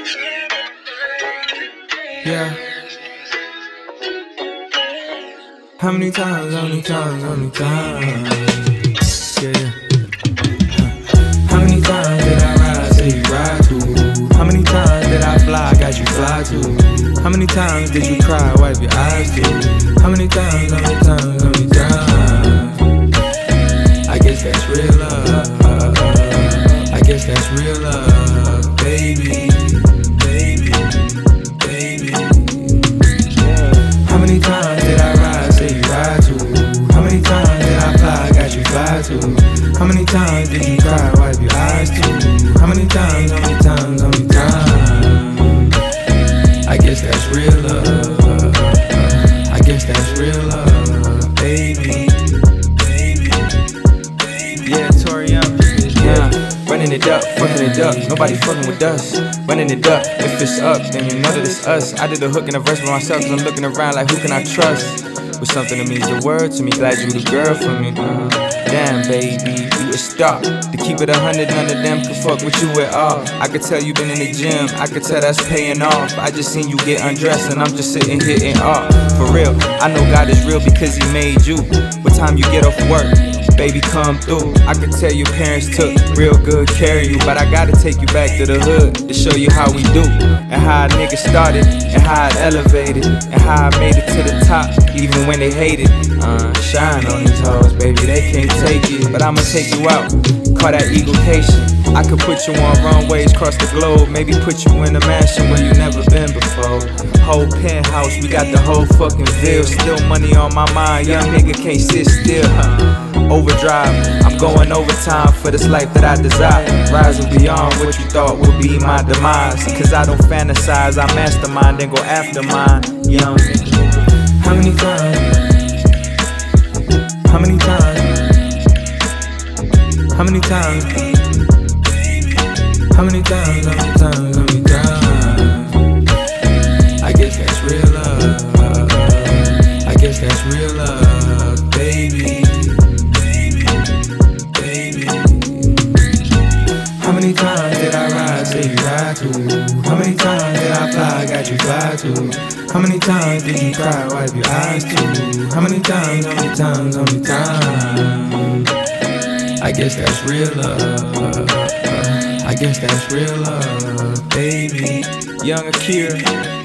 Yeah. How many times, how many times, how many times? Yeah, yeah. How many times did I ride, say you ride to? How many times did I fly, got you fly to? How many times did you cry, wipe your eyes to? How many times, how many times, how many times? I guess that's real love. I guess that's real love, baby. How many times did I ride, say you ride to? How many times did I fly, got you fly to? How many times did you cry, wipe your eyes to? How many times, how many times, how many times? I guess that's real love. I guess that's real love, baby. Yeah, Tori, running it up, fucking it up, nobody fucking with us. Running it up, if it's up, then you know that it's us. I did a hook and a verse for myself, cause I'm looking around like who can I trust? With something that means the word to me, glad you the girl for me. Damn baby, you a star. To keep it 100, none of them can fuck with you at all. I could tell you been in the gym, I could tell that's paying off. I just seen you get undressed and I'm just sitting here in awe. For real, I know God is real because he made you. What time you get off work? Baby, come through. I could tell your parents took real good care of you, but I gotta take you back to the hood to show you how we do, and how a nigga started, and how I elevated, and how I made it to the top, even when they hated. Shine on these hoes, baby, they can't take it, but I'ma take you out. Call that eaglecation. I could put you on runways across the globe, maybe put you in a mansion where you never been before. Whole penthouse, we got the whole fucking ville. Still money on my mind, young nigga can't sit still. Overdrive, I'm going overtime for this life that I desire. Rising beyond what you thought would be my demise. Cause I don't fantasize, I mastermind and go after mine. Young nigga. How many times? How many times? How many times? How many times? How many times? How many times? I guess that's real love. I guess that's real love, baby. How many times did I ride, say you ride to? How many times did I fly, got you fly to? How many times did you cry, wipe your eyes to? How many times, how many times, how many times? I guess that's real love. I guess that's real love, baby. Young Akira.